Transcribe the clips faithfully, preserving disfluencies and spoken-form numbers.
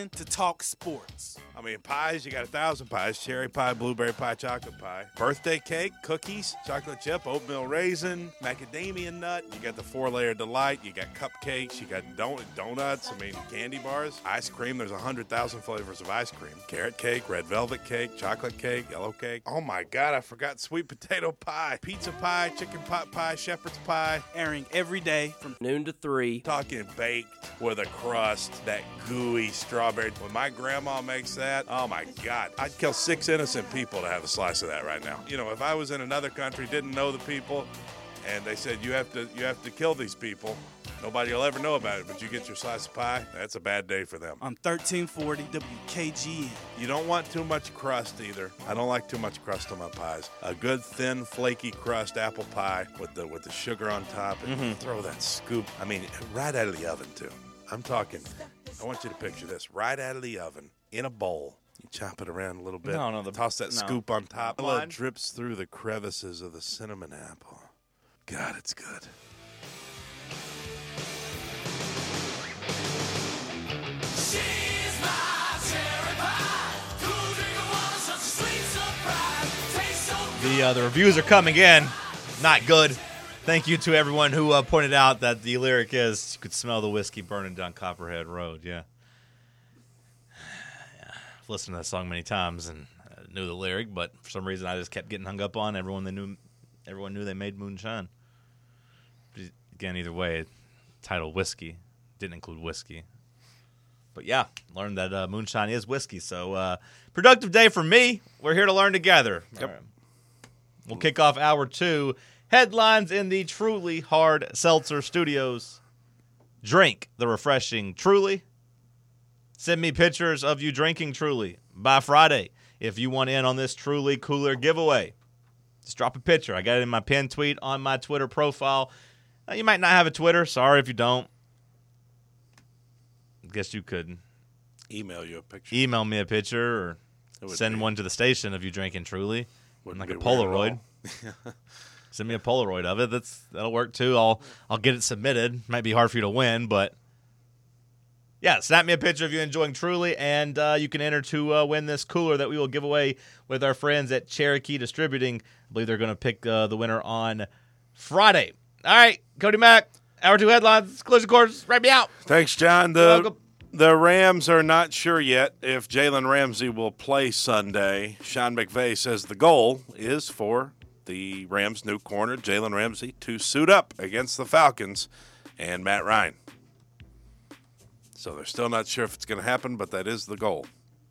to talk sports. I mean, pies, you got a thousand pies. Cherry pie, blueberry pie, chocolate pie. Birthday cake, cookies, chocolate chip, oatmeal raisin, macadamia nut. You got the four-layer delight. You got cupcakes. You got don- donuts. I mean, candy bars. Ice cream. There's one hundred thousand flavors of ice cream. Carrot cake, red velvet cake, chocolate cake, yellow cake. Oh, my God, I forgot sweet potato pie. Pizza pie, chicken pot pie, shepherd's pie. Airing every day from noon to three. Talking baked with a crust, that gooey strawberry. When my grandma makes that, oh my God, I'd kill six innocent people to have a slice of that right now. You know, if I was in another country, didn't know the people, and they said you have to you have to kill these people, nobody will ever know about it, but you get your slice of pie, that's a bad day for them. On thirteen forty W K G N. You don't want too much crust either. I don't like too much crust on my pies. A good thin, flaky crust apple pie with the with the sugar on top, and mm-hmm. throw that scoop. I mean, right out of the oven too. I'm talking, I want you to picture this, right out of the oven, in a bowl. You chop it around a little bit. No, no. The, toss that no. scoop on top. It drips through the crevices of the cinnamon apple. God, it's good. She's my cherry pie. Cool drink of water, such a sweet surprise. Tastes so good. The, uh, the reviews are coming in. Not good. Thank you to everyone who uh, pointed out that the lyric is, you could smell the whiskey burning down Copperhead Road. Yeah. yeah. I've listened to that song many times and uh, knew the lyric, but for some reason I just kept getting hung up on everyone they knew. Everyone knew they made moonshine. But again, either way, title whiskey didn't include whiskey. But yeah, learned that uh, moonshine is whiskey. So uh, productive day for me. We're here to learn together. Yep. All right. We'll kick off hour two. Headlines in the Truly Hard Seltzer Studios. Drink the refreshing Truly. Send me pictures of you drinking Truly by Friday. If you want in on this Truly Cooler giveaway, just drop a picture. I got it in my pinned tweet on my Twitter profile. Uh, you might not have a Twitter. Sorry if you don't. I guess you could Email you a picture. email me a picture or send be, one to the station of you drinking Truly. Wouldn't Like a be weird at Polaroid. Send me a Polaroid of it. That's that'll work too. I'll I'll get it submitted. Might be hard for you to win, but yeah, snap me a picture of you enjoying Truly, and uh, you can enter to uh, win this cooler that we will give away with our friends at Cherokee Distributing. I believe they're going to pick uh, the winner on Friday. All right, Cody Mack, hour two headlines, collision course, write me out. Thanks, John. The the Rams are not sure yet if Jalen Ramsey will play Sunday. Sean McVay says the goal is for the Rams' new corner, Jalen Ramsey, to suit up against the Falcons and Matt Ryan. So they're still not sure if it's going to happen, but that is the goal.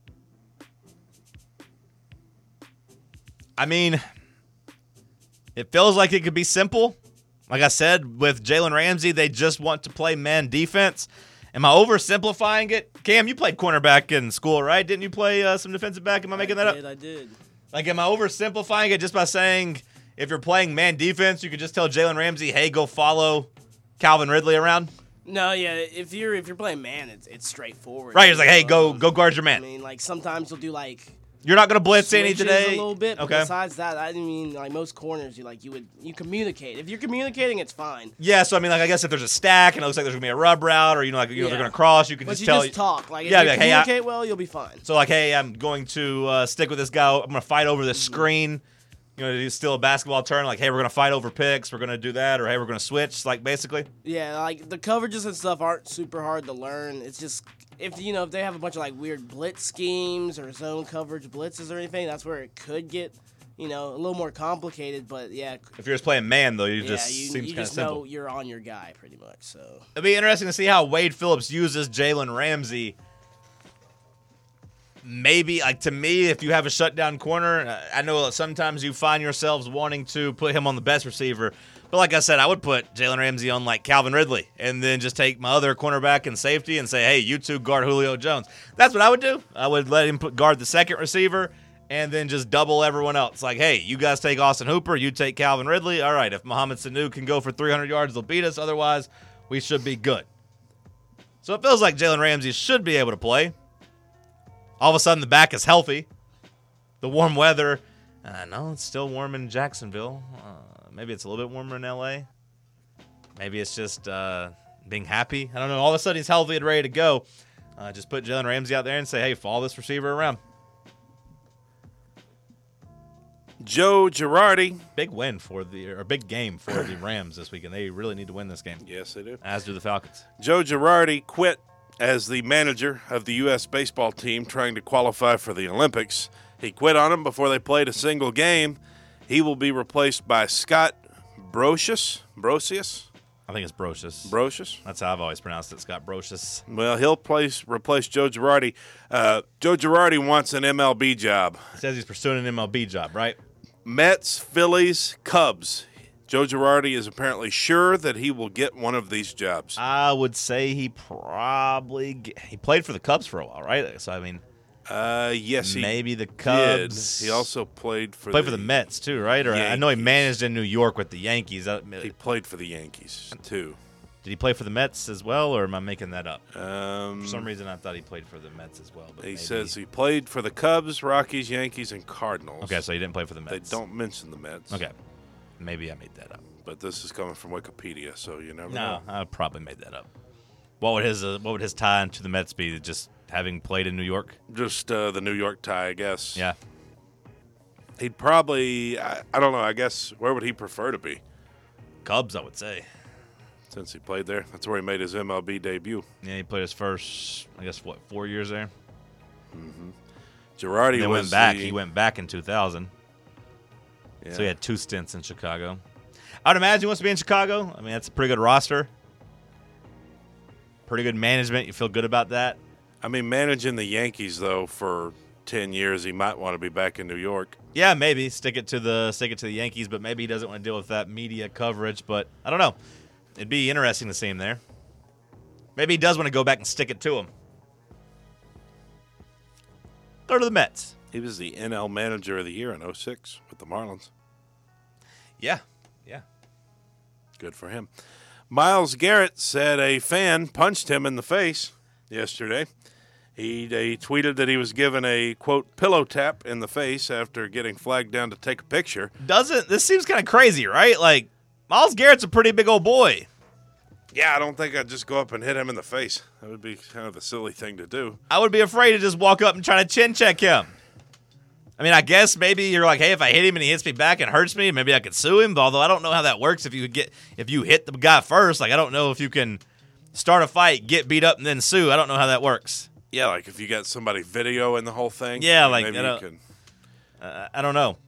I mean, it feels like it could be simple. Like I said, with Jalen Ramsey, they just want to play man defense. Am I oversimplifying it? Cam, you played cornerback in school, right? Didn't you play uh, some defensive back? Am I making I that did, up? I did. Like, am I oversimplifying it just by saying if you're playing man defense, you could just tell Jalen Ramsey, hey, go follow Calvin Ridley around? No, yeah. If you're if you're playing man, it's it's straightforward. Right, it's like, hey, go Um, go guard your man. I mean, like sometimes you'll do like You're not going to blitz any switches today? a little bit. But Okay. besides that, I mean, like most corners, you like you would you communicate. If you're communicating, it's fine. Yeah, so I mean, like, I guess if there's a stack and it looks like there's going to be a rub route or, you know, like, you know, Yeah. they're going to cross, you can But just you tell. just talk. Like if Yeah, you like, hey, I- communicate well, you'll be fine. So, like, hey, I'm going to uh, stick with this guy. I'm going to fight over this screen. You know, do still a basketball turn. Like, hey, we're going to fight over picks. We're going to do that. Or, hey, we're going to switch, like, basically. Yeah, like the coverages and stuff aren't super hard to learn. It's just if you know if they have a bunch of like weird blitz schemes or zone coverage blitzes or anything, that's where it could get, you know, a little more complicated. But yeah, If you're just playing man, though, you yeah, just you, seems you kind of just simple. know you're on your guy pretty much. So It'll be interesting to see how Wade Phillips uses Jalen Ramsey. Maybe, like, to me, if you have a shutdown corner, uh, I know that sometimes you find yourselves wanting to put him on the best receiver. But like I said, I would put Jalen Ramsey on, like, Calvin Ridley and then just take my other cornerback and safety and say, hey, you two guard Julio Jones. That's what I would do. I would let him put guard the second receiver and then just double everyone else. Like, hey, you guys take Austin Hooper, you take Calvin Ridley. All right, if Mohamed Sanu can go for three hundred yards, they'll beat us. Otherwise, we should be good. So it feels like Jalen Ramsey should be able to play. All of a sudden, the back is healthy. The warm weather. I uh, know it's still warm in Jacksonville. Uh, maybe it's a little bit warmer in L A. Maybe it's just uh, being happy. I don't know. All of a sudden, he's healthy and ready to go. Uh, just put Jalen Ramsey out there and say, hey, follow this receiver around. Joe Girardi. Big win for the, or big game for the Rams this weekend. They really need to win this game. Yes, they do. As do the Falcons. Joe Girardi quit as the manager of the U S baseball team trying to qualify for the Olympics. He quit on them before they played a single game. He will be replaced by Scott Brocious. Brocious? I think it's Brocious. Brocious? That's how I've always pronounced it, Scott Brocious. Well, he'll place, replace Joe Girardi. Uh, Joe Girardi wants an M L B job. He says he's pursuing an M L B job, right? Mets, Phillies, Cubs. Joe Girardi is apparently sure that he will get one of these jobs. I would say he probably get, he played for the Cubs for a while, right? So I mean, Uh, yes, he maybe the did. Cubs. He also played for played the, for the Mets too, right? Or I know he Yankees. managed in New York with the Yankees. Uh, He played for the Yankees too. Did he play for the Mets as well, or am I making that up? Um, For some reason, I thought he played for the Mets as well. But he maybe. says he played for the Cubs, Rockies, Yankees, and Cardinals. Okay, so he didn't play for the They Mets. don't mention the Mets. Okay, maybe I made that up. But this is coming from Wikipedia, so you never No, know. I probably made that up. What would his uh, What would his tie to the Mets be? Just having played in New York? Just uh, the New York tie, I guess. Yeah. He'd probably, I, I don't know, I guess, where would he prefer to be? Cubs, I would say. Since he played there. That's where he made his M L B debut. Yeah, he played his first, I guess, what, four years there? Girardi He was went back. the- He went back in two thousand. yeah. So he had two stints in Chicago. I would imagine he wants to be in Chicago. I mean, that's a pretty good roster. Pretty good management. You feel good about that? I mean, managing the Yankees, though, for ten years, he might want to be back in New York. Yeah, maybe stick it to the stick it to the Yankees, but maybe he doesn't want to deal with that media coverage. But I don't know. It'd be interesting to see him there. Maybe he does want to go back and stick it to him. Go to the Mets. He was the N L Manager of the Year in oh six with the Marlins. Yeah, yeah. Good for him. Myles Garrett said a fan punched him in the face yesterday. He, he tweeted that he was given a, quote, pillow tap in the face after getting flagged down to take a picture. Doesn't this seems kind of crazy, right? Like Myles Garrett's a pretty big old boy. Yeah, I don't think I'd just go up and hit him in the face. That would be kind of a silly thing to do. I would be afraid to just walk up and try to chin check him. I mean, I guess maybe you're like, hey, if I hit him and he hits me back and hurts me, maybe I could sue him. But although I don't know how that works if you get if you hit the guy first. Like I don't know if you can start a fight, get beat up, and then sue. I don't know how that works. Yeah, like if you got somebody videoing the whole thing. Yeah, like, maybe I you don't- can. Uh, I don't know.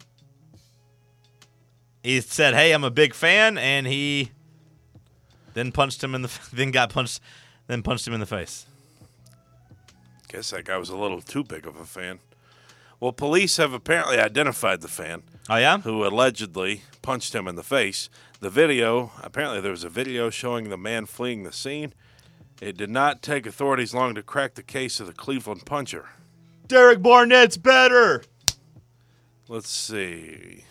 He said, "Hey, I'm a big fan," and he then punched him in the then got punched then punched him in the face. Guess that guy was a little too big of a fan. Well, police have apparently identified the fan Oh yeah, who allegedly punched him in the face. The video, apparently there was a video showing the man fleeing the scene. It did not take authorities long to crack the case of the Cleveland puncher. Derek Barnett's better. Let's see.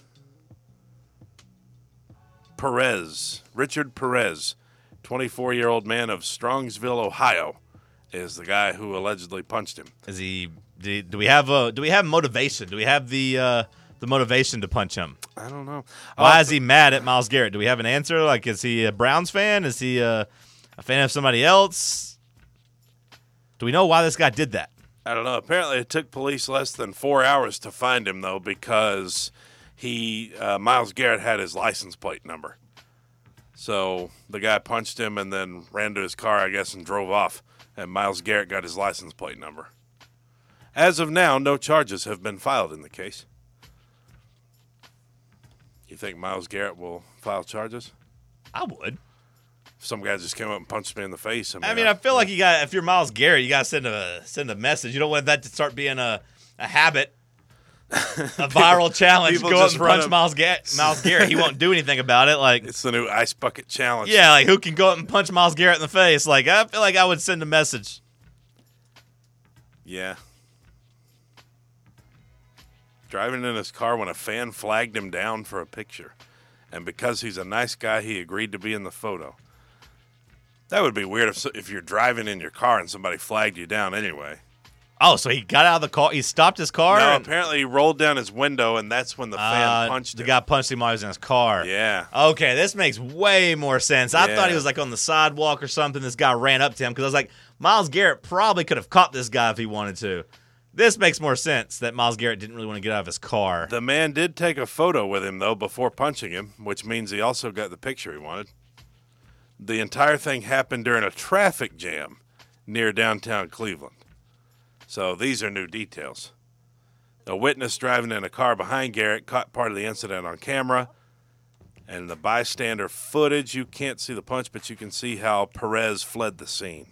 Perez, Richard Perez, twenty-four-year-old man of Strongsville, Ohio, is the guy who allegedly punched him. Is he? Do, do we have a? Do we have motivation? Do we have the uh, the motivation to punch him? I don't know. Why Uh, is he mad at Myles Garrett? Do we have an answer? Like, is he a Browns fan? Is he a, a fan of somebody else? Do we know why this guy did that? I don't know. Apparently, it took police less than four hours to find him, though, because he uh, Myles Garrett had his license plate number. So the guy punched him and then ran to his car, I guess, and drove off. And Myles Garrett got his license plate number. As of now, no charges have been filed in the case. You think Myles Garrett will file charges? I would. If some guy just came up and punched me in the face. I mean, I mean, I feel like you got if you're Myles Garrett, you got to send a send a message. You don't want that to start being a, a habit, a viral challenge. people Go up just and run punch up- Myles Garrett. Myles Garrett, he won't do anything about it. Like, it's the new ice bucket challenge. yeah, like who can go up and punch Myles Garrett in the face? Like, I feel like I would send a message. Yeah. Driving in his car when a fan flagged him down for a picture. And because he's a nice guy, he agreed to be in the photo. That would be weird if if you're driving in your car and somebody flagged you down anyway. Oh, so he got out of the car. He stopped his car. No, and, apparently he rolled down his window, and that's when the fan uh, punched the him. guy punched him while he was in his car. Yeah. Okay, this makes way more sense. I Yeah. thought he was like on the sidewalk or something. This guy ran up to him because I was like, Myles Garrett probably could have caught this guy if he wanted to. This makes more sense that Myles Garrett didn't really want to get out of his car. The man did take a photo with him, though, before punching him, which means he also got the picture he wanted. The entire thing happened during a traffic jam near downtown Cleveland. So these are new details. A witness driving in a car behind Garrett caught part of the incident on camera. And the bystander footage, you can't see the punch, but you can see how Perez fled the scene.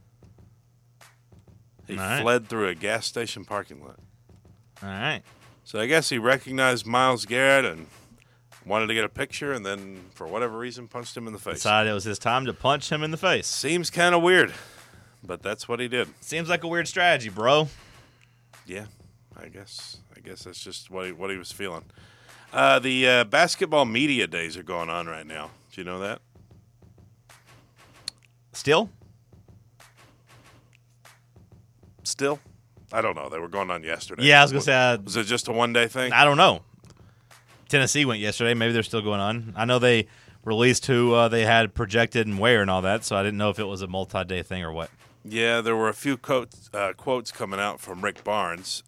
He All right. fled through a gas station parking lot. All right. So I guess he recognized Myles Garrett and wanted to get a picture, and then, for whatever reason, punched him in the face. Decided it was his time to punch him in the face. Seems kind of weird, but that's what he did. Seems like a weird strategy, bro. Yeah, I guess. I guess that's just what he, what he was feeling. Uh, the uh, basketball media days are going on right now. Do you know that? Still? Still? I don't know. They were going on yesterday. Yeah, I was going to say, uh, Was it just a one-day thing? I don't know. Tennessee went yesterday. Maybe they're still going on. I know they released who uh, they had projected and where and all that, so I didn't know if it was a multi-day thing or what. Yeah, there were a few quotes, uh, quotes coming out from Rick Barnes.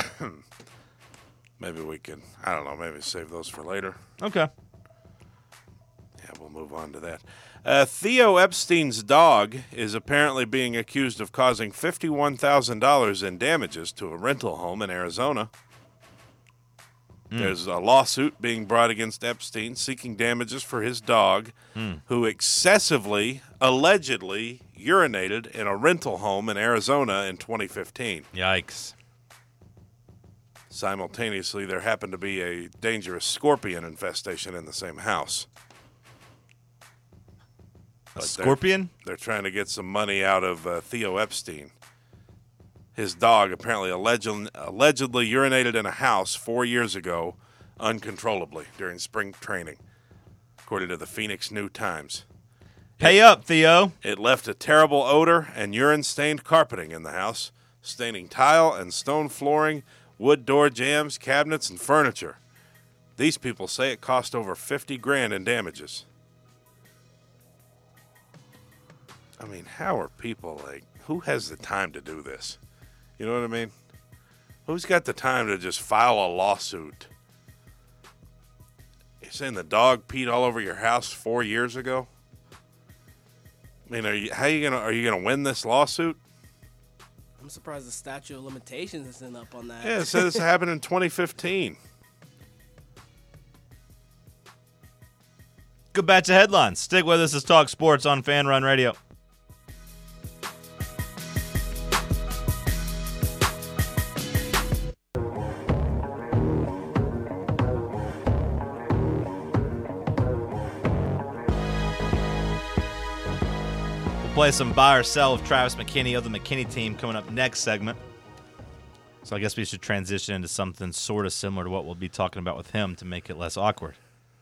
Maybe we can, I don't know, maybe save those for later. Okay. Yeah, we'll move on to that. Uh, Theo Epstein's dog is apparently being accused of causing fifty-one thousand dollars in damages to a rental home in Arizona. Mm. There's a lawsuit being brought against Epstein seeking damages for his dog, mm. who excessively, allegedly, urinated in a rental home in Arizona in twenty fifteen. Yikes. Simultaneously, there happened to be a dangerous scorpion infestation in the same house. A But scorpion? They're, they're trying to get some money out of uh, Theo Epstein. His dog apparently alleged, allegedly urinated in a house four years ago uncontrollably during spring training, according to the Phoenix New Times. Pay up, Theo. It left a terrible odor and urine-stained carpeting in the house, staining tile and stone flooring, wood door jambs, cabinets, and furniture. These people say it cost over fifty grand in damages. I mean, how are people like, who has the time to do this? You know what I mean? Who's got the time to just file a lawsuit? You're saying the dog peed all over your house four years ago? I mean, are you, how you gonna, are you gonna win this lawsuit? I'm surprised the statute of limitations isn't up on that. Yeah, it says this happened in twenty fifteen. Good batch of headlines. Stick with us as Talk Sports on Fan Run Radio. Play some buy or sell with Travis McKinney of the McKinney team coming up next segment. So I guess we should transition into something sort of similar to what we'll be talking about with him to make it less awkward.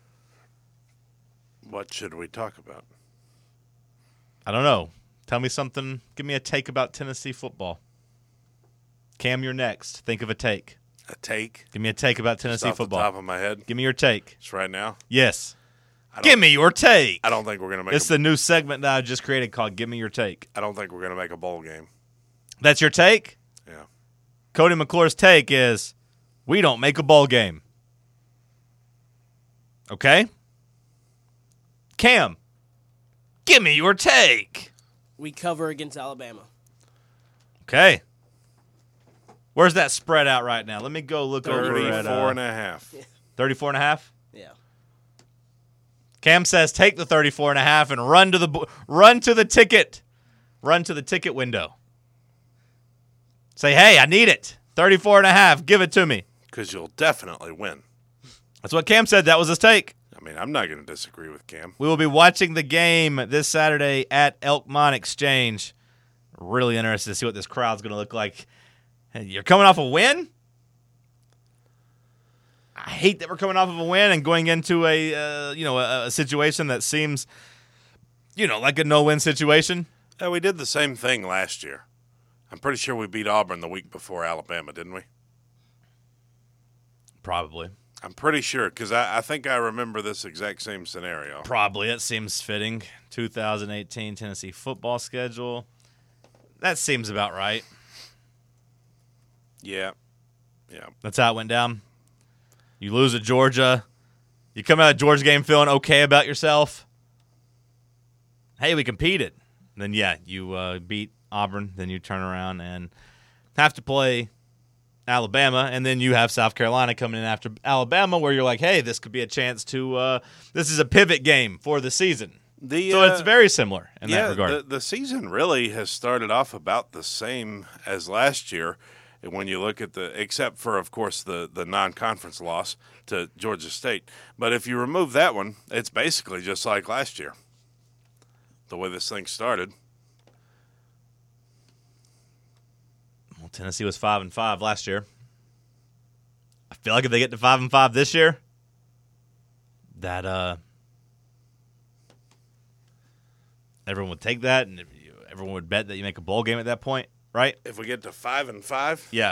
What should we talk about? I don't know. Tell me something. Give me a take about Tennessee football. Cam, you're next. Think of a take. A take? Give me a take about Just Tennessee off football. the top of my head? Give me your take. Just right now? Yes. I Give me your take. I don't think we're going to make It's a, the new segment that I just created called Give Me Your Take. I don't think we're going to make a bowl game. That's your take? Yeah. Cody McClure's take is we don't make a bowl game. Okay? Cam, give me your take. We cover against Alabama. Okay. Where's that spread out right now? Let me go look over thirty-four at uh, and a half. thirty-four and a half. Yeah. Cam says take the thirty-four and a half and run to the bo- run to the ticket. Run to the ticket window. Say, "Hey, I need it. thirty-four and a half. Give it to me." Because you'll definitely win. That's what Cam said. That was his take. I mean, I'm not going to disagree with Cam. We will be watching the game this Saturday at Elkmont Exchange. Really interested to see what this crowd's going to look like. Hey, you're coming off a win? I hate that we're coming off of a win and going into a uh, you know a, a situation that seems you know like a no-win situation. Yeah, we did the same thing last year. I'm pretty sure we beat Auburn the week before Alabama, didn't we? Probably. I'm pretty sure, because I, I think I remember this exact same scenario. Probably. It seems fitting. two thousand eighteen Tennessee football schedule. That seems about right. Yeah. Yeah. That's how it went down. You lose at Georgia. You come out of the Georgia game feeling okay about yourself. Hey, we competed. Then, yeah, you uh, beat Auburn. Then you turn around and have to play Alabama. And then you have South Carolina coming in after Alabama where you're like, hey, this could be a chance to uh, – this is a pivot game for the season. The, so uh, it's very similar in yeah, that regard. The, the season really has started off about the same as last year. When you look at the, except for, of course, the, the non-conference loss to Georgia State. But if you remove that one, it's basically just like last year, the way this thing started. Well, Tennessee was five and five last year. I feel like if they get to five and five this year, that uh, everyone would take that, and everyone would bet that you make a bowl game at that point. Right? If we get to five and five, yeah,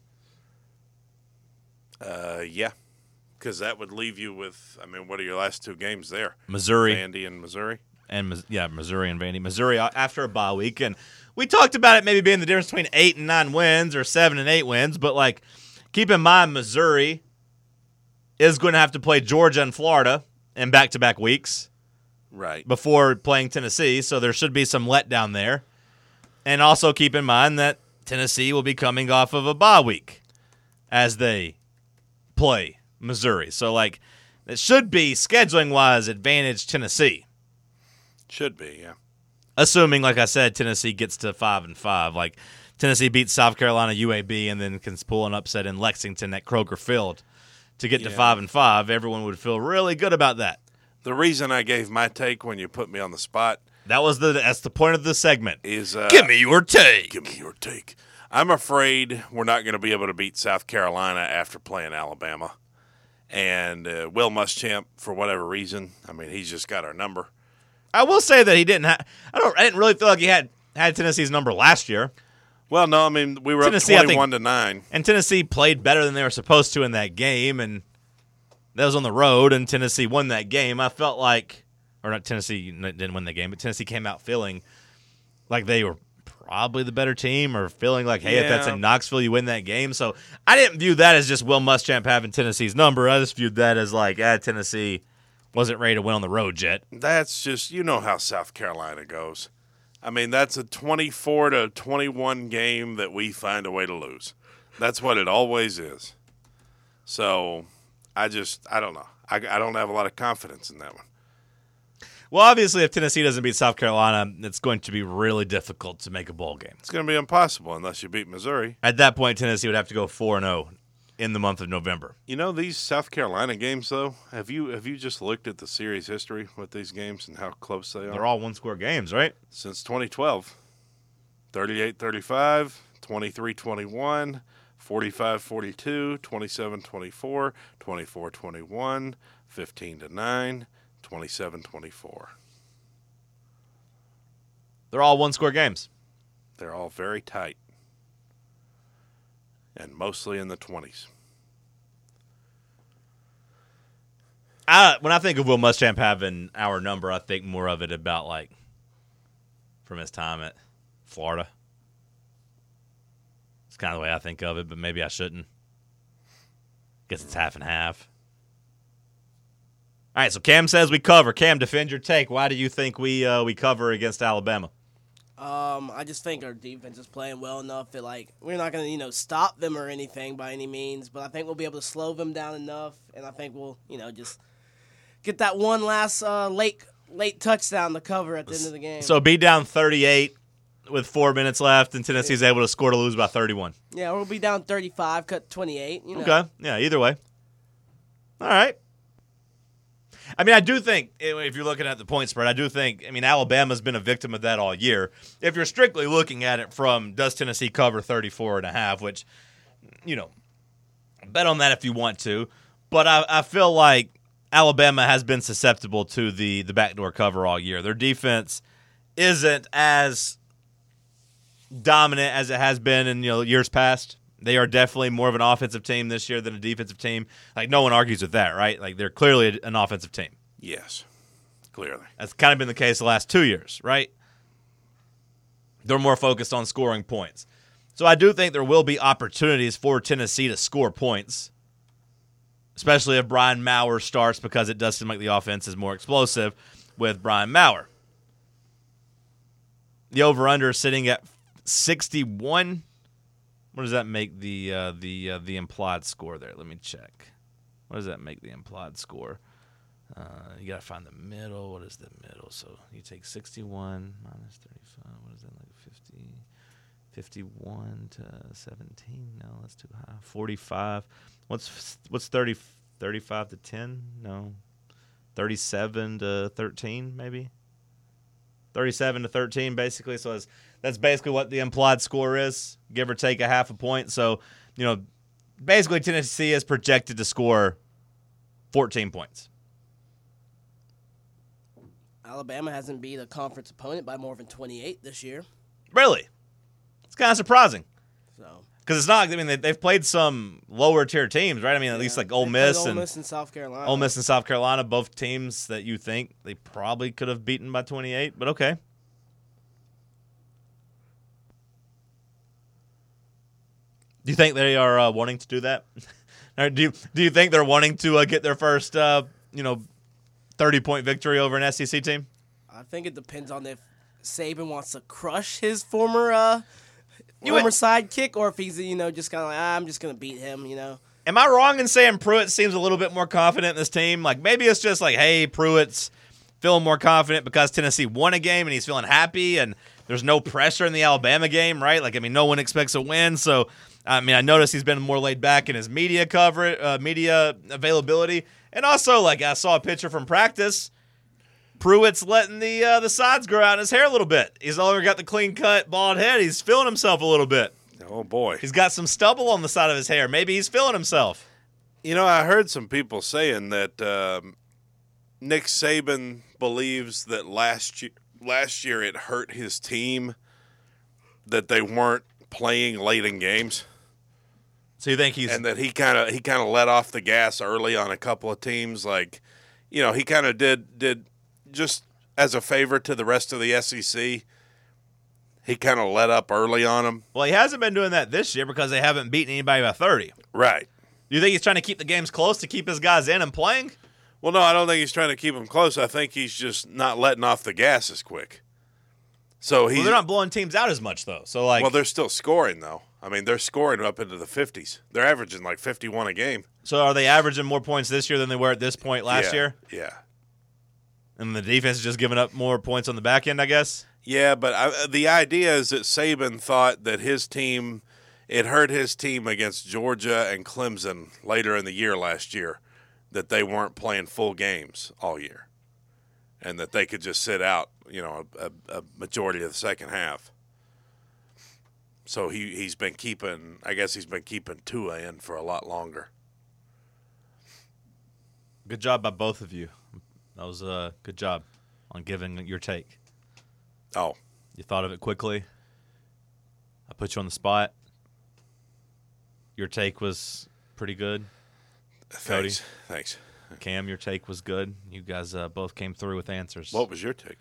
uh, yeah, because that would leave you with. I mean, what are your last two games there? Missouri, Vandy, and Missouri, and yeah, Missouri and Vandy. Missouri after a bye week, and we talked about it maybe being the difference between eight and nine wins or seven and eight wins. But like, keep in mind, Missouri is going to have to play Georgia and Florida in back-to-back weeks, right, before playing Tennessee. So there should be some letdown there. And also keep in mind that Tennessee will be coming off of a bye week as they play Missouri. So, like, it should be, scheduling-wise, advantage Tennessee. Should be, yeah. Assuming, like I said, Tennessee gets to five and five. Like, Tennessee beats South Carolina U A B and then can pull an upset in Lexington at Kroger Field to get to Yeah. five and five. Everyone would feel really good about that. The reason I gave my take when you put me on the spot That was the that's the point of the segment. is uh, Give me your take. Give me your take. I'm afraid we're not going to be able to beat South Carolina after playing Alabama. And uh, Will Muschamp, for whatever reason, I mean, he's just got our number. I will say that he didn't have. I don't. I didn't really feel like he had had Tennessee's number last year. Well, no, I mean, we were Tennessee, I up think- twenty-one to nine. And Tennessee played better than they were supposed to in that game, and that was on the road, and Tennessee won that game. I felt like, or not Tennessee didn't win the game, but Tennessee came out feeling like they were probably the better team, or feeling like, hey, if that's Yeah. in Knoxville, you win that game. So I didn't view that as just Will Muschamp having Tennessee's number. I just viewed that as like, ah, Tennessee wasn't ready to win on the road yet. That's just, you know how South Carolina goes. I mean, that's a twenty-four to twenty-one game that we find a way to lose. That's what it always is. So I just, I don't know. I, I don't have a lot of confidence in that one. Well, obviously, if Tennessee doesn't beat South Carolina, it's going to be really difficult to make a bowl game. It's going to be impossible unless you beat Missouri. At that point, Tennessee would have to go four and oh in the month of November. You know, these South Carolina games, though, have you have you just looked at the series history with these games and how close they are? They're all one-score games, right? Since twenty twelve, thirty-eight thirty-five, twenty-three twenty-one, forty-five forty-two, twenty-seven twenty-four, twenty-four twenty-one, fifteen to nine, twenty-seven twenty-four. They're all one-score games. They're all very tight and mostly in the twenties. I, when I think of Will Muschamp having our number, I think more of it about, like, from his time at Florida. It's kind of the way I think of it, but maybe I shouldn't. Guess it's half and half. All right, so Cam says we cover. Cam, defend your take. Why do you think we uh, we cover against Alabama? Um, I just think our defense is playing well enough that, like, we're not going to, you know, stop them or anything by any means, but I think we'll be able to slow them down enough, and I think we'll, you know, just get that one last uh, late late touchdown to cover at the end of the game. So be down thirty-eight with four minutes left, and Tennessee's able to score to lose by thirty-one. Yeah, we'll be down thirty-five, cut twenty-eight, you know. Okay, yeah, either way. All right. I mean, I do think, if you're looking at the point spread, I do think, I mean, Alabama's been a victim of that all year. If you're strictly looking at it from, does Tennessee cover thirty-four and a half, which, you know, bet on that if you want to. But I, I feel like Alabama has been susceptible to the, the backdoor cover all year. Their defense isn't as dominant as it has been in, you know, years past. They are definitely more of an offensive team this year than a defensive team. Like, no one argues with that, right? Like, they're clearly an offensive team. Yes, clearly. That's kind of been the case the last two years, right? they're more focused on scoring points. So I do think there will be opportunities for Tennessee to score points, especially if Brian Maurer starts, because it does seem like the offense is more explosive with Brian Maurer. The over-under is sitting at sixty-one. What does that make the uh, the uh, the implied score there? Let me check. What does that make the implied score? Uh, you got to find the middle. What is the middle? So you take sixty-one minus thirty-five. What is that, like fifty? fifty-one to seventeen? No, that's too high. forty-five. What's what's thirty, thirty-five to ten? No. thirty-seven to thirteen, maybe? thirty-seven to thirteen, basically. So that's, that's basically what the implied score is, give or take a half a point. So, you know, basically Tennessee is projected to score fourteen points. Alabama hasn't beat a conference opponent by more than twenty-eight this year. Really? It's kind of surprising. So Because it's not, I mean, they, they've played some lower tier teams, right? I mean, at yeah, least like Ole they Miss played and Ole Miss and South Carolina. Ole Miss and South Carolina, both teams that you think they probably could have beaten by twenty-eight, but okay. Do you think they are uh, wanting to do that? Or do you do you think they're wanting to uh, get their first, uh, you know, thirty-point victory over an S E C team? I think it depends on if Saban wants to crush his former uh, You former would- sidekick, or if he's you know just kind of like ah, I'm just gonna beat him. You know, Am I wrong in saying Pruitt seems a little bit more confident in this team? Like maybe it's just like, hey, Pruitt's feeling more confident because Tennessee won a game and he's feeling happy, and there's no pressure in the Alabama game, right? Like I mean, no one expects a win, so. I mean, I noticed he's been more laid back in his media coverage, uh, media availability, and also, like, I saw a picture from practice. Pruitt's letting the uh, the sides grow out in his hair a little bit. He's no longer got the clean cut, bald head. He's feeling himself a little bit. Oh, boy. He's got some stubble on the side of his hair. Maybe he's feeling himself. You know, I heard some people saying that um, Nick Saban believes that last year, last year it hurt his team that they weren't playing late in games. So you think he's and that he kind of he kind of let off the gas early on a couple of teams. Like, you know, he kind of did did just as a favor to the rest of the S E C. He kind of let up early on them. well, he hasn't been doing that this year because they haven't beaten anybody by thirty. Right. Do you think he's trying to keep the games close to keep his guys in and playing? Well, no, I don't think he's trying to keep them close. I think he's just not letting off the gas as quick. So he's Well, they're not blowing teams out as much though. So like, well, they're still scoring though. I mean, they're scoring up into the fifties. They're averaging like fifty-one a game. so are they averaging more points this year than they were at this point last Yeah, year? Yeah. And the defense is just giving up more points on the back end, I guess. Yeah, but I, the idea is that Saban thought that his team, it hurt his team against Georgia and Clemson later in the year last year, that they weren't playing full games all year, and that they could just sit out, you know, a, a majority of the second half. So he, he's been keeping, I guess he's been keeping Tua in for a lot longer. Good job by both of you. That was a good job on giving your take. Oh, You thought of it quickly. I put you on the spot. Your take was pretty good. Cody. thanks. Thanks. Cam, your take was good. You guys uh, both came through with answers. What was your take?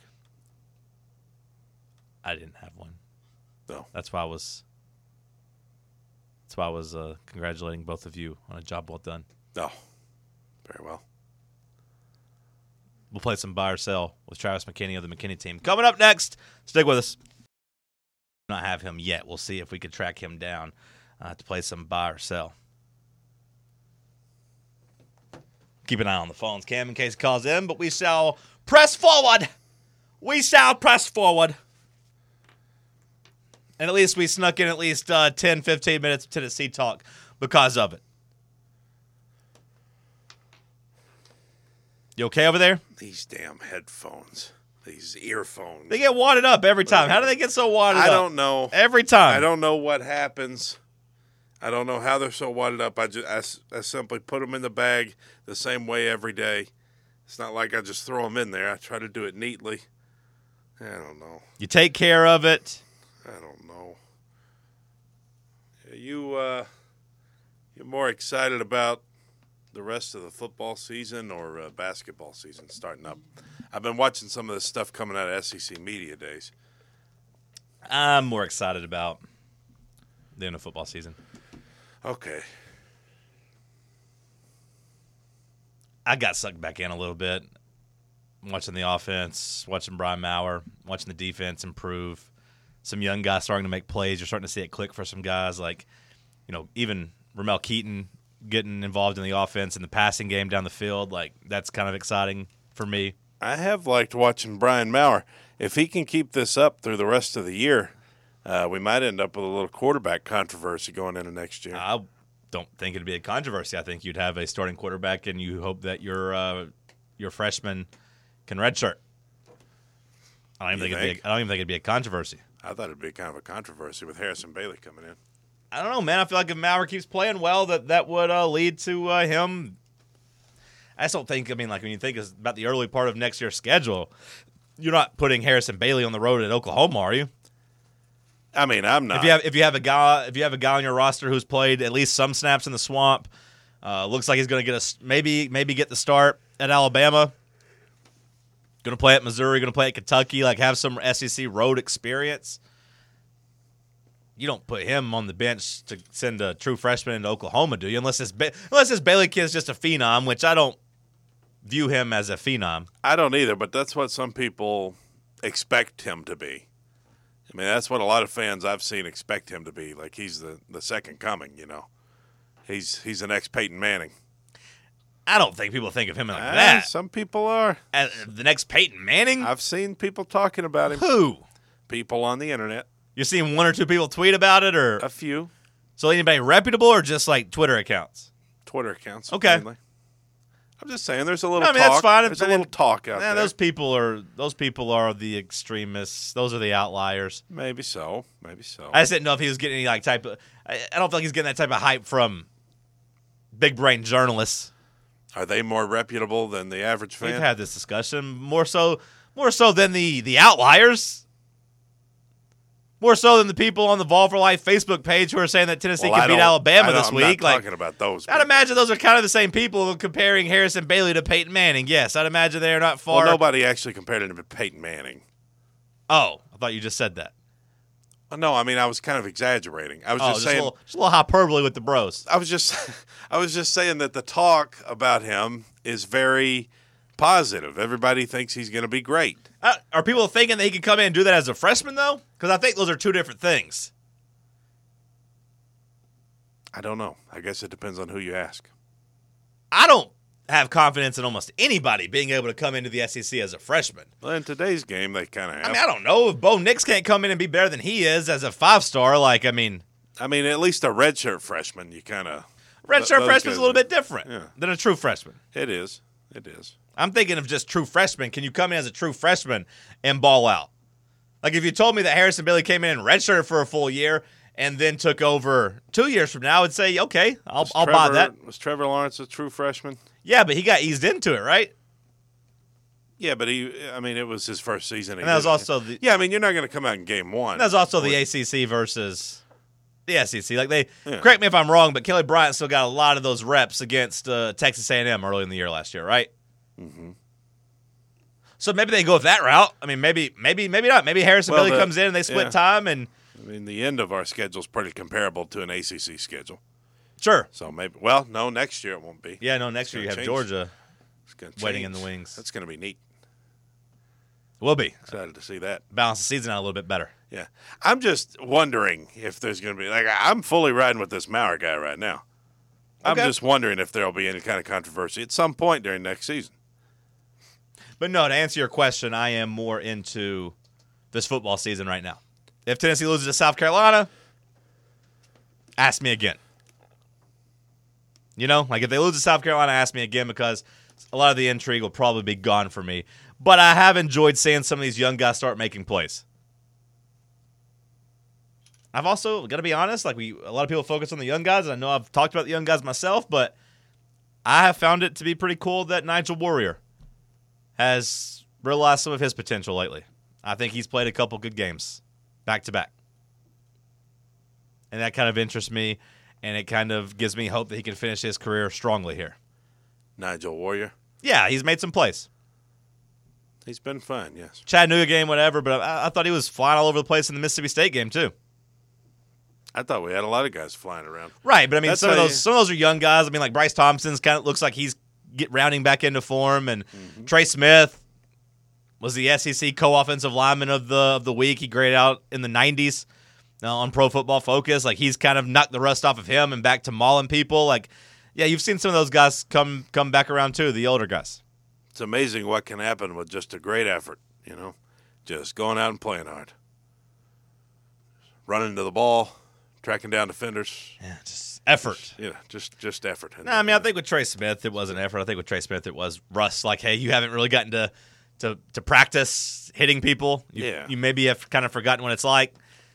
I didn't have one. No. That's why I was. That's why I was uh, congratulating both of you on a job well done. No. Very well. We'll play some buy or sell with Travis McKinney of the McKinney team. Coming up next, stick with us. Not have him yet. We'll see if we can track him down uh, to play some buy or sell. Keep an eye on the phones, Cam, in case he calls in, but we shall press forward. We shall press forward. And at least we snuck in at least uh, ten, fifteen minutes of Tennessee talk because of it. You okay over there? These damn headphones. These earphones. They get wadded up every time. How do they get so wadded I up? don't know. Every time. I don't know what happens. I don't know how they're so wadded up. I just I, s- I simply put them in the bag the same way every day. It's not like I just throw them in there. I try to do it neatly. I don't know. You take care of it. I don't know. You uh, you're more excited about the rest of the football season or uh, basketball season starting up? I've been watching some of this stuff coming out of S E C Media Days. I'm more excited about the end of football season. Okay. I got sucked back in a little bit, watching the offense, watching Brian Maurer, watching the defense improve. Some young guys starting to make plays. You're starting to see it click for some guys, like, you know, even Ramel Keaton getting involved in the offense and the passing game down the field. Like, that's kind of exciting for me. I have liked watching Brian Maurer. If he can keep this up through the rest of the year, uh, we might end up with a little quarterback controversy going into next year. I don't think it'd be a controversy. I think you'd have a starting quarterback, and you hope that your uh, your freshman can redshirt. I don't even You think, it'd think? be a, I don't even think it'd be a controversy. I thought it'd be kind of a controversy with Harrison Bailey coming in. I don't know, man. I feel like if Maurer keeps playing well, that that would uh, lead to uh, him. I just don't think. I mean, like when you think about the early part of next year's schedule, you're not putting Harrison Bailey on the road at Oklahoma, are you? I mean, I'm not. If you have if you have a guy if you have a guy on your roster who's played at least some snaps in the swamp, uh, looks like he's going to get a maybe maybe get the start at Alabama. Going to play at Missouri, going to play at Kentucky, like have some S E C road experience. You don't put him on the bench to send a true freshman into Oklahoma, do you? Unless this ba- unless this Bailey kid's just a phenom, which I don't view him as a phenom. I don't either, but that's what some people expect him to be. I mean, that's what a lot of fans I've seen expect him to be. Like he's the, the second coming, you know. He's he's the next Peyton Manning. I don't think people think of him like Ah, that. Some people are. As the next Peyton Manning? I've seen people talking about him. Who? People on the internet. You seen one or two people tweet about it, or A few so anybody reputable, or just like Twitter accounts? Twitter accounts. Okay. Mainly. I'm just saying, there's a little I mean, talk. that's fine. There's a If- little talk out Nah, there. those people are those people are the extremists. Those are the outliers. Maybe so. Maybe so. I just didn't know if he was getting any like type of. I, I don't feel like he's getting that type of hype from big brain journalists. Are they more reputable than the average fan? We've had this discussion more so more so than the the outliers. More so than the people on the Vol for Life Facebook page who are saying that Tennessee Well, I can beat don't- Alabama I don't- this I'm week. not Like, talking about those. I'd people. imagine those are kind of the same people comparing Harrison Bailey to Peyton Manning. Yes, I'd imagine they're not far. Well, nobody actually compared him to Peyton Manning. Oh, I thought you just said that. Well, no, I mean I was kind of exaggerating. I was Oh, just just, saying. a little, just a little hyperbole with the bros. I was just, I was just saying that the talk about him is very positive. Everybody thinks he's going to be great. Uh, are people thinking that he can come in and do that as a freshman, though? Because I think those are two different things. I don't know. I guess it depends on who you ask. I don't have confidence in almost anybody being able to come into the S E C as a freshman. Well, in today's game, they kind of have. I mean, I don't know if Bo Nix can't come in and be better than he is as a five-star. Like, I mean, I mean, at least a redshirt freshman, you kind of. redshirt those freshman's guys a little are- bit different Yeah. than a true freshman. It is. It is. I'm thinking of just true freshman. Can you come in as a true freshman and ball out? Like, if you told me that Harrison Bailey came in and redshirted for a full year and then took over two years from now, I would say, okay, I'll, Was I'll Trevor, buy that. Was Trevor Lawrence a true freshman? Yeah, but he got eased into it, right? Yeah, but he. I mean, it was his first season. And that was also the Yeah, I mean, you're not going to come out in game one. that was also the A C C versus the S E C. Like, they Yeah. correct me if I'm wrong, but Kelly Bryant still got a lot of those reps against uh, Texas A and M early in the year last year, right? Mm-hmm. So maybe they go with that route. I mean, maybe, maybe, maybe not. Maybe Harrison Well, Bailey the- comes in and they split yeah. time, and I mean, the end of our schedule is pretty comparable to an A C C schedule. sure, So maybe. Well, no, next year it won't be. yeah, no. Next It's year you gonna have change. Georgia It's gonna waiting in change. the wings. That's going to be neat. Will be Excited to see that. balance the season out a little bit better. Yeah, I'm just wondering if there's going to be like I'm fully riding with this Maurer guy right now. I'm Okay. just wondering if there'll be any kind of controversy at some point during next season. But no, to answer your question, I am more into this football season right now. If Tennessee loses to South Carolina, ask me again. You know, like if they lose to South Carolina, ask me again, because a lot of the intrigue will probably be gone for me. But I have enjoyed seeing some of these young guys start making plays. I've also got to be honest, like we a lot of people focus on the young guys, and I know I've talked about the young guys myself, but I have found it to be pretty cool that Nigel Warrior has realized some of his potential lately. I think he's played a couple good games back to back. And that kind of interests me, and it kind of gives me hope that he can finish his career strongly here. Nigel Warrior. Yeah, he's made some plays. He's been fine, yes. Chattanooga game, whatever, but I, I thought he was flying all over the place in the Mississippi State game too. I thought we had a lot of guys flying around. Right, but I mean, That's some of how those you- some of those are young guys. I mean, like Bryce Thompson's kind of looks like he's get rounding back into form, and Mm-hmm. Trey Smith was the S E C co-offensive lineman of the of the week. He graded out in the nineties uh, on Pro Football Focus. Like he's kind of knocked the rust off of him and back to mauling people. Like, yeah, you've seen some of those guys come come back around too. The older guys. It's amazing what can happen with just a great effort, you know, just going out and playing hard, running to the ball, tracking down defenders. Yeah, just effort. Yeah, just just effort. No, I mean, I think with Trey Smith, it was an effort. I think with Trey Smith, it was rust. Like, hey, you haven't really gotten to to, to practice hitting people. You, Yeah. You maybe have kind of forgotten what it's like.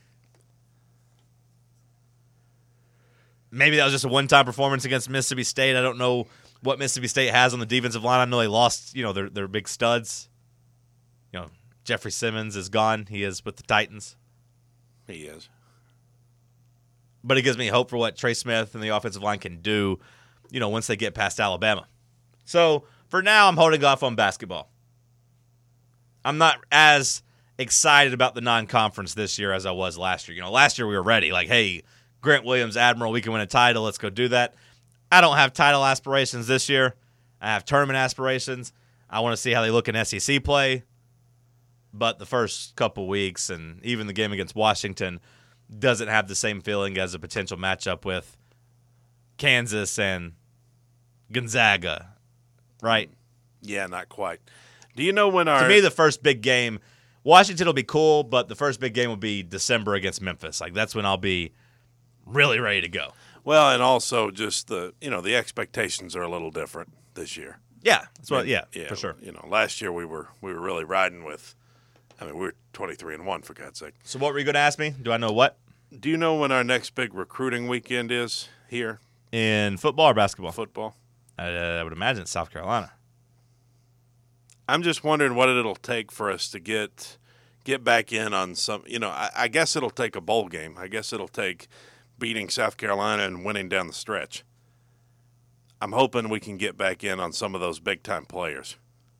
Maybe that was just a one-time performance against Mississippi State. I don't know what Mississippi State has on the defensive line. I know they lost, you know, their their big studs. You know, Jeffrey Simmons is gone. He is with the Titans. he is. But it gives me hope for what Trey Smith and the offensive line can do, you know, once they get past Alabama. So for now, I'm holding off on basketball. I'm not as excited about the non-conference this year as I was last year. You know, last year we were ready. Like, hey, Grant Williams, Admiral, we can win a title. Let's go do that. I don't have title aspirations this year. I have tournament aspirations. I want to see how they look in S E C play. But the first couple weeks and even the game against Washington doesn't have the same feeling as a potential matchup with Kansas and Gonzaga, right? Yeah, not quite. Do you know when our To me, the first big game, Washington will be cool, but the first big game will be December against Memphis. Like, that's when I'll be really ready to go. well, and also just the you know the expectations are a little different this year. Yeah, that's what. Yeah, yeah, for sure. You know, last year we were we were really riding with. I mean, we were twenty-three and one for God's sake. So, what were you going to ask me? Do I know what Do you know when our next big recruiting weekend is here? in football or basketball? Football. I, uh, I would imagine it's South Carolina. I'm just wondering what it'll take for us to get get back in on some. You know, I, I guess it'll take a bowl game. I guess it'll take beating South Carolina and winning down the stretch. I'm hoping we can get back in on some of those big time players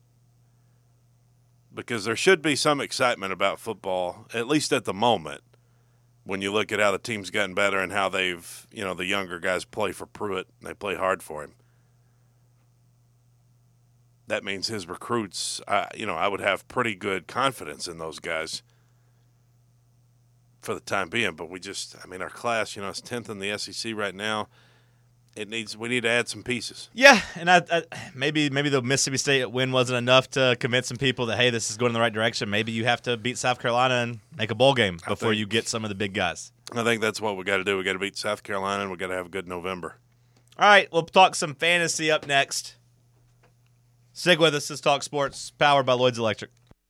because there should be some excitement about football, at least at the moment. When you look at how the team's gotten better and how they've, you know, the younger guys play for Pruitt and they play hard for him. That means his recruits, uh, you know, I would have pretty good confidence in those guys for the time being. But we just, I mean, our class, you know, it's tenth in the S E C right now. It needs, we need to add some pieces. Yeah, and I, I maybe maybe the Mississippi State win wasn't enough to convince some people that, hey, this is going in the right direction. Maybe you have to beat South Carolina and make a bowl game before think- you get some of the big guys. I think that's what we got to do. We got to beat South Carolina and we got to have a good November. All right, we'll talk some fantasy up next. Stick with us. This is Talk Sports, powered by Lloyd's Electric.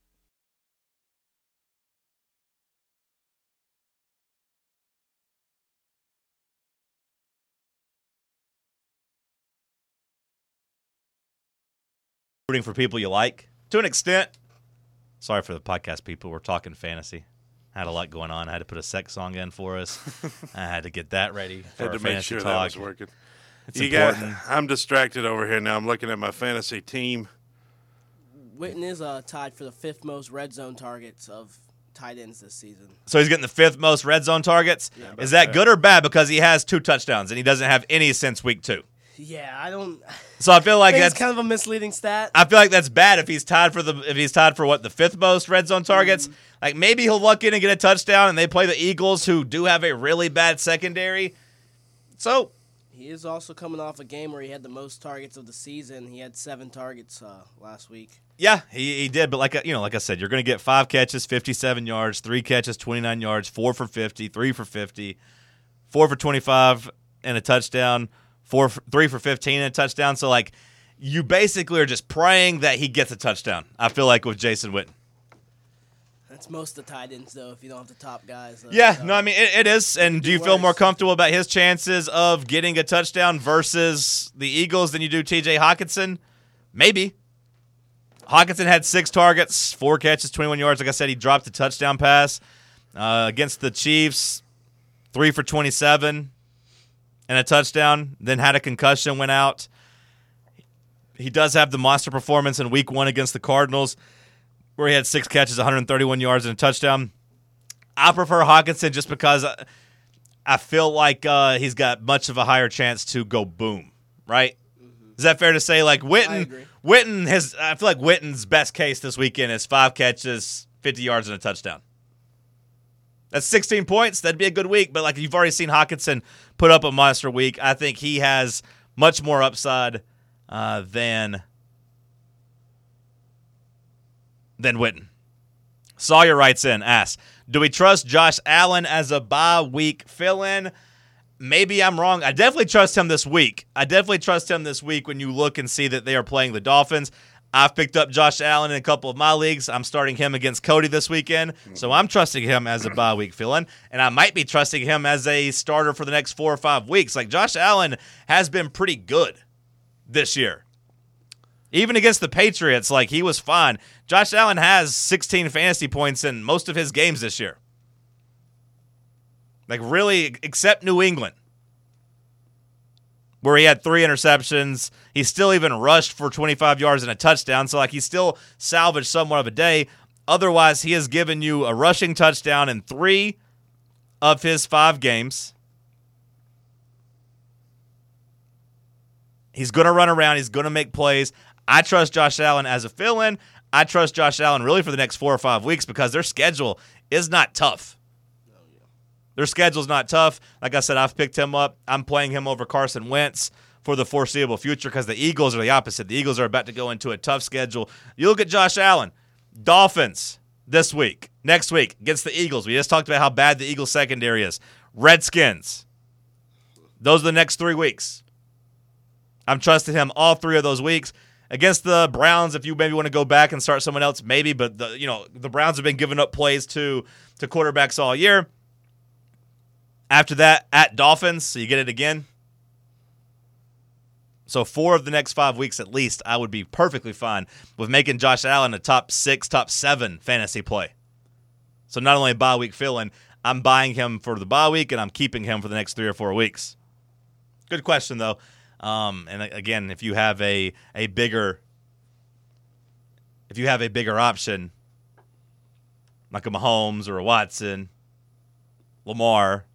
Rooting for people you like, to an extent. Sorry for the podcast people. We're talking fantasy. I had a lot going on. I had to put a sex song in for us. I had to get that ready for Had our to make fantasy sure talk. that was working. It's You got, important. I'm distracted over here now. I'm looking at my fantasy team. Witten is uh, tied for the fifth most red zone targets of tight ends this season. So he's getting the fifth most red zone targets. Is that good or bad? Because he has two touchdowns and he doesn't have any since week two. Yeah, I don't. So I feel I like think that's it's kind of a misleading stat. I feel like that's bad if he's tied for the if he's tied for what the fifth most red zone targets. Mm-hmm. Like maybe he'll luck in and get a touchdown, and they play the Eagles, who do have a really bad secondary. So He is also coming off a game where he had the most targets of the season. He had seven targets uh, last week. yeah, he, he did. But like I- you know, like I said, you're going to get five catches, fifty-seven yards, three catches, twenty-nine yards, four for fifty, three for fifty, four for twenty-five, and a touchdown. Four, for, three for fifteen and a touchdown. So, like, you basically are just praying that he gets a touchdown. I feel like with Jason Witten. That's most of the tight ends, though, if you don't have the top guys. though. Yeah, So, no, I mean it, it is. And do you feel worse. more comfortable about his chances of getting a touchdown versus the Eagles than you do T J Hawkinson? Maybe. Hawkinson had six targets, four catches, twenty-one yards. Like I said, he dropped a touchdown pass uh, against the Chiefs, three for twenty-seven. And a touchdown, then had a concussion, went out. He does have the monster performance in week one against the Cardinals. where he had six catches, one hundred thirty-one yards, and a touchdown. I prefer Hawkinson just because I, I feel like uh, he's got much of a higher chance to go boom, right? Mm-hmm. Is that fair to say? Like Witten, Witten has. I feel like Witten's best case this weekend is five catches, fifty yards, and a touchdown. That's sixteen points. That'd be a good week. But like you've already seen Hawkinson put up a monster week. I think he has much more upside uh, than than Witten. Sawyer writes in, asks, do we trust Josh Allen as a bye week fill-in? Maybe I'm wrong. I definitely trust him this week. I definitely trust him this week when you look and see that they are playing the Dolphins. I've picked up Josh Allen in a couple of my leagues. I'm starting him against Cody this weekend, so I'm trusting him as a bye week fill-in, and I might be trusting him as a starter for the next four or five weeks. Like, Josh Allen has been pretty good this year. Even against the Patriots, like, he was fine. Josh Allen has sixteen fantasy points in most of his games this year. Like, really, except New England, where he had three interceptions. He still even rushed for twenty-five yards and a touchdown. So, like, he still salvaged somewhat of a day. Otherwise, he has given you a rushing touchdown in three of his five games. He's going to run around. He's going to make plays. I trust Josh Allen as a fill-in. I trust Josh Allen really for the next four or five weeks because their schedule is not tough. Their schedule's not tough. Like I said, I've picked him up. I'm playing him over Carson Wentz for the foreseeable future because the Eagles are the opposite. The Eagles are about to go into a tough schedule. You look at Josh Allen. Dolphins this week. Next week against the Eagles. We just talked about how bad the Eagles secondary is. Redskins. Those are the next three weeks. I'm trusting him all three of those weeks. Against the Browns, if you maybe want to go back and start someone else, maybe. But the you know the Browns have been giving up plays to to quarterbacks all year. After that, at Dolphins, so you get it again. So four of the next five weeks at least, I would be perfectly fine with making Josh Allen a top six, top seven fantasy play. So not only a bye week fill-in, I'm buying him for the bye week, and I'm keeping him for the next three or four weeks. Good question, though. Um, and again, if you have a a bigger, if you have a bigger option, like a Mahomes or a Watson, Lamar,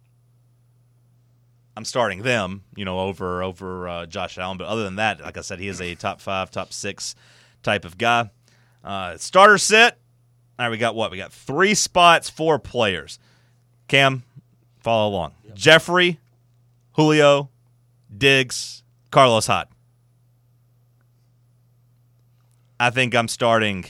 I'm starting them, you know, over over uh, Josh Allen. But other than that, like I said, he is a top five, top six type of guy. Uh, starter sit. All right, we got what? We got three spots, four players. Cam, follow along. Yep. Jeffrey, Julio, Diggs, Carlos Hyde. I think I'm starting.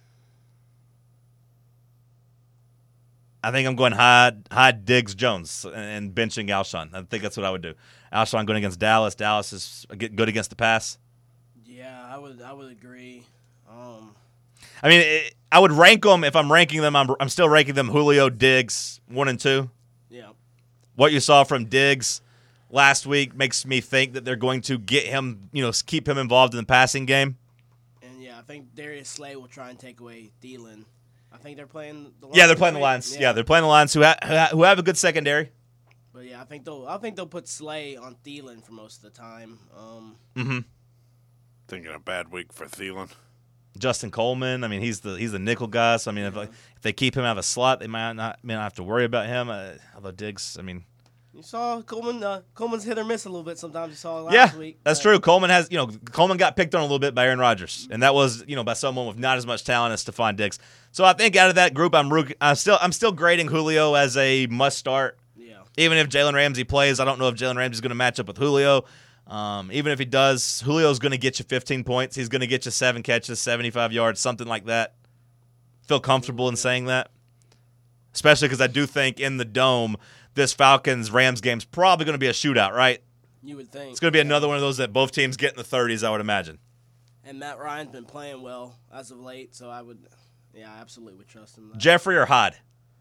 I think I'm going Hyde, Hyde, Diggs, Jones, and benching Alshon. I think that's what I would do. Alshon going against Dallas. Dallas is good against the pass. Yeah, I would. I would agree. Um, I mean, it, I would rank them if I'm ranking them. I'm I'm still ranking them Julio, Diggs, one and two. Yeah. What you saw from Diggs last week makes me think that they're going to get him, you know, keep him involved in the passing game. And yeah, I think Darius Slay will try and take away Thielen. I think they're playing the Lions. Yeah, they're playing the Lions. Yeah, yeah they're playing the Lions who ha- who have a good secondary. But yeah, I think they'll I think they'll put Slay on Thielen for most of the time. Um, mm-hmm. Thinking a bad week for Thielen. Justin Coleman. I mean, he's the he's the nickel guy. So I mean, if, like, if they keep him out of a slot, they might not may not have to worry about him. Uh, although Diggs, I mean. You saw Coleman. Uh, Coleman's hit or miss a little bit sometimes. You saw last yeah, week. That's true. Coleman has, you know, Coleman got picked on a little bit by Aaron Rodgers, and that was, you know, by someone with not as much talent as Stephon Diggs. So I think out of that group, I'm I'm still I'm still grading Julio as a must start. Yeah. Even if Jalen Ramsey plays, I don't know if Jalen Ramsey's going to match up with Julio. Um, even if he does, Julio's going to get you fifteen points. He's going to get you seven catches, seventy-five yards, something like that. Feel comfortable in saying that, especially because I do think in the Dome, this Falcons-Rams game's probably going to be a shootout, right? You would think. It's going to be another one of those that both teams get in the thirties, I would imagine. And Matt Ryan's been playing well as of late, so I would, yeah, I absolutely would trust him. Jeffrey or Hyde?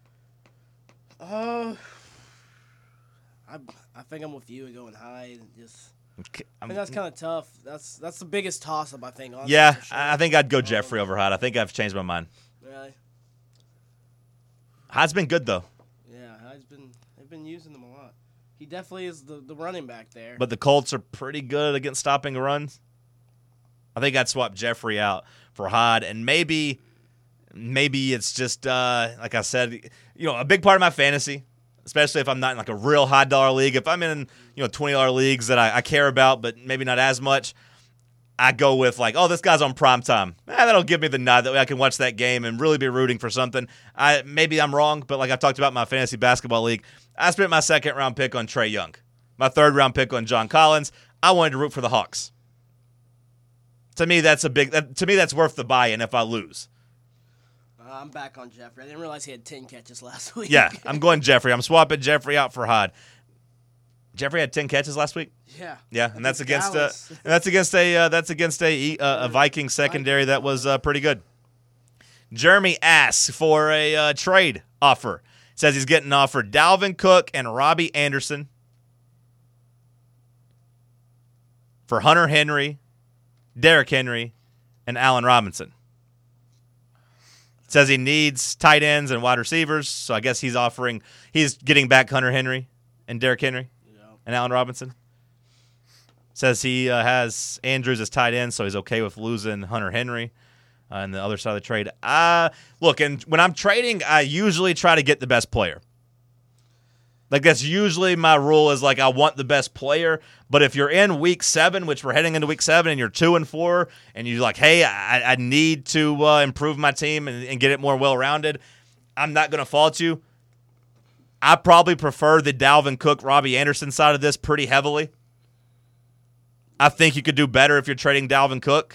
Uh, I I think I'm with you and going Hyde. Just, I think that's kind of tough. That's that's the biggest toss-up, I think. Honestly, yeah, sure. I think I'd go Jeffrey over Hyde. I think I've changed my mind. Really? Hyde's been good, though. Yeah, Hyde's been, they've been using him a lot. He definitely is the, the running back there. But the Colts are pretty good against stopping runs. I think I'd swap Jeffrey out for Hyde, and maybe maybe it's just, uh, like I said, you know, a big part of my fantasy, especially if I'm not in like a real high dollar league. If I'm in, you know, twenty dollar leagues that I, I care about, but maybe not as much, I go with like, oh, this guy's on prime time. Eh, that'll give me the nod. That way I can watch that game and really be rooting for something. I Maybe I'm wrong, but like I talked about in my fantasy basketball league, I spent my second round pick on Trae Young, my third round pick on John Collins. I wanted to root for the Hawks. To me, that's a big. That, to me, that's worth the buy-in if I lose. Uh, I'm back on Jeffrey. I didn't realize he had ten catches last week. Yeah, I'm going Jeffrey. I'm swapping Jeffrey out for Hod. Jeffrey had ten catches last week. Yeah. Yeah, and that's against uh, Dallas. and that's against a uh, that's against a uh, a Viking secondary that was uh, pretty good. Jeremy asks for a uh, trade offer. Says he's getting offered Dalvin Cook and Robbie Anderson for Hunter Henry, Derrick Henry, and Allen Robinson. Says he needs tight ends and wide receivers, so I guess he's offering he's getting back Hunter Henry and Derrick Henry Yeah. and Allen Robinson. Says he uh, has Andrews as tight end, so he's okay with losing Hunter Henry uh, on the other side of the trade. Uh, look, and when I'm trading, I usually try to get the best player. Like, that's usually my rule is, like, I want the best player. But if you're in week seven, which we're heading into week seven, and you're two and four, and you're like, hey, I, I need to uh, improve my team and, and get it more well-rounded, I'm not going to fault you. I probably prefer the Dalvin Cook, Robbie Anderson side of this pretty heavily. I think you could do better if you're trading Dalvin Cook.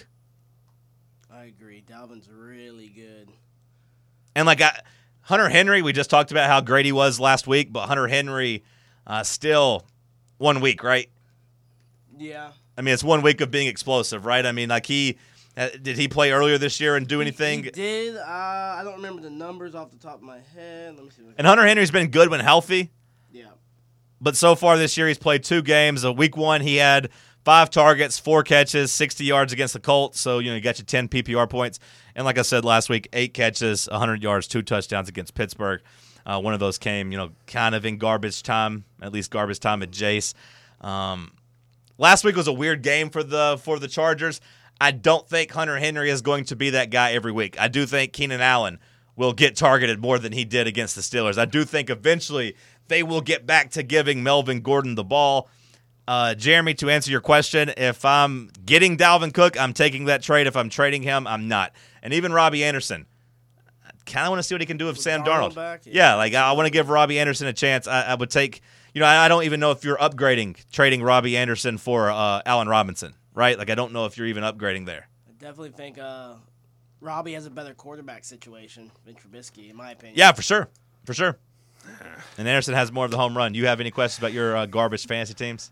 I agree. Dalvin's really good. And, like, I, Hunter Henry, we just talked about how great he was last week, but Hunter Henry uh, still one week, right? Yeah. I mean, it's one week of being explosive, right? I mean, like, he uh, did he play earlier this year and do anything? He did. Uh, I don't remember the numbers off the top of my head. Let me see. What I And Hunter Henry's been good when healthy, Yeah. but so far this year he's played two games. Uh, week one, he had five targets, four catches, sixty yards against the Colts, so, you know, you got your ten P P R points. And like I said last week, eight catches, one hundred yards, two touchdowns against Pittsburgh. Uh, one of those came, you know, kind of in garbage time, at least garbage time at Jace. Um, last week was a weird game for the for the Chargers. I don't think Hunter Henry is going to be that guy every week. I do think Keenan Allen will get targeted more than he did against the Steelers. I do think eventually they will get back to giving Melvin Gordon the ball. Uh, Jeremy, to answer your question, if I'm getting Dalvin Cook, I'm taking that trade. If I'm trading him, I'm not. And even Robbie Anderson, I kind of want to see what he can do with, With Sam Darnold Darnold. back? Yeah, Yeah. like I want to give Robbie Anderson a chance. I, I would take, you know, I, I don't even know if you're upgrading, trading Robbie Anderson for uh, Allen Robinson, right? Like I don't know if you're even upgrading there. I definitely think uh, Robbie has a better quarterback situation than Trubisky, in my opinion. Yeah, for sure, for sure. And Anderson has more of the home run. Do you have any questions about your uh, garbage fantasy teams?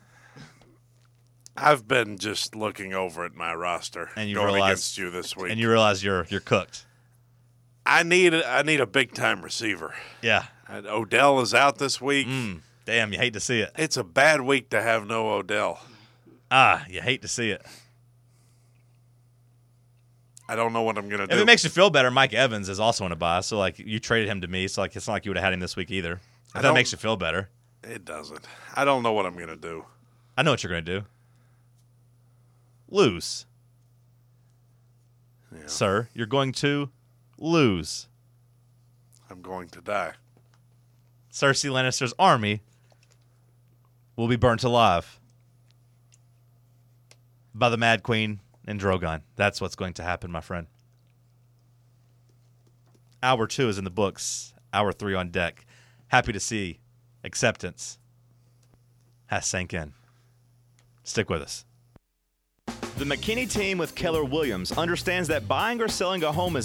I've been just looking over at my roster And you going realize- against you this week. And you realize you're you're cooked. I need a, I need a big time receiver. Yeah. And Odell is out this week. Mm, damn, you hate to see it. It's a bad week to have no Odell. Ah, you hate to see it. I don't know what I'm gonna If do. it makes you feel better, Mike Evans is also in a buy. So like you traded him to me, so like it's not like you would have had him this week either. I If that don't- makes you feel better. It doesn't. I don't know what I'm gonna do. I know what you're gonna do. Lose. Yeah. Sir, you're going to lose. I'm going to die. Cersei Lannister's army will be burnt alive by the Mad Queen and Drogon. That's what's going to happen, my friend. Hour two is in the books. Hour three on deck. Happy to see acceptance has sank in. Stick with us. The McKinney team with Keller Williams understands that buying or selling a home is